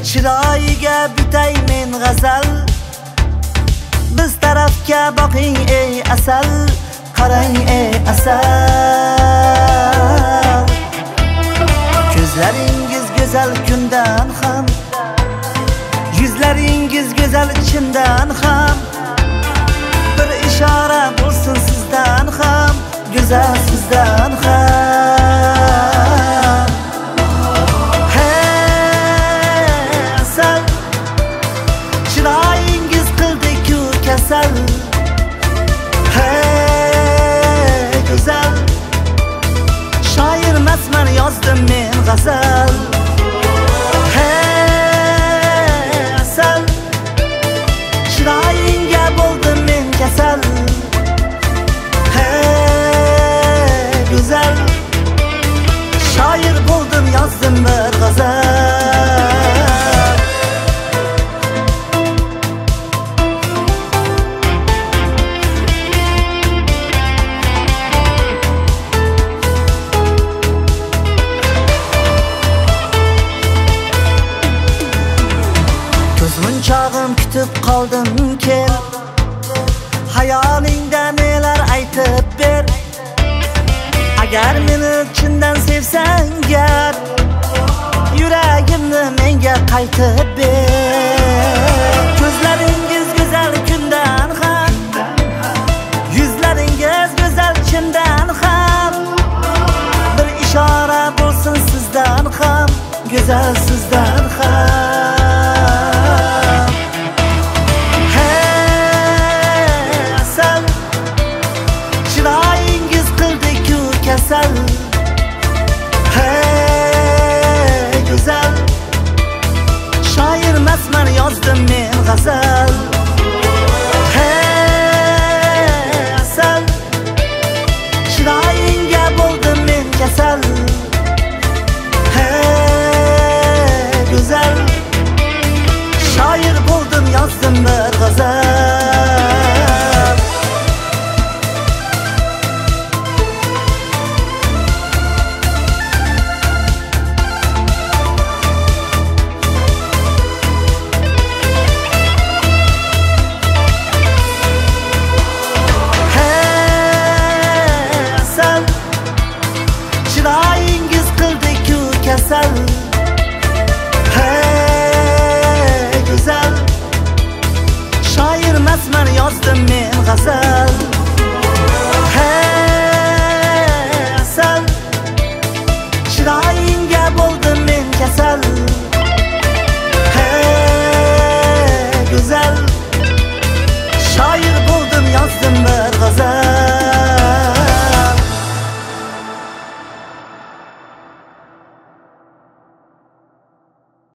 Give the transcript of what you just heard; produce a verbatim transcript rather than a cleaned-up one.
chiroyiga bitay men g'azal. Biz tarafga boqing ey asal, qarang ey asal. Ko'zlaringiz go'zal kundan ham, yuzlaringiz go'zal chindan ham. Bir ishora bo'lsin sizdan ham, go'zal sizdan ham. Hey asal, chiroyingiz qildi-ku kasal. Hey go'zal, shoir emasman, yozdim men g'azal. Hey asal, chiroyingga bo'ldim men kasal. Hey go'zal, shoir bo'ldim, yozdim bir g'azal. Ko'zmunchog'im kutib qoldim kel, hayolingda nelar aytib ber. Agar meni chindan sevsang gar, yuragimni menga qaytib ber. Ko'zlaringiz go'zal kundan ham, yuzlaringiz go'zal chindan ham. Bir ishora bo'lsin sizdan ham, go'zal sizdan ham. Hey asal, chiroyingiz qildi-ku kasal. Hey go'zal, shoir emasman, yozdim men g'azal. Hey asal, chiroyingga bo'ldim men kasal. Hey go'zal, shoir bo'ldim, yozdim bir g'azal. Hey asal, chiroyingiz qildi-ku kasal. Hey go'zal, shoir emasman, yozdim men g'azal.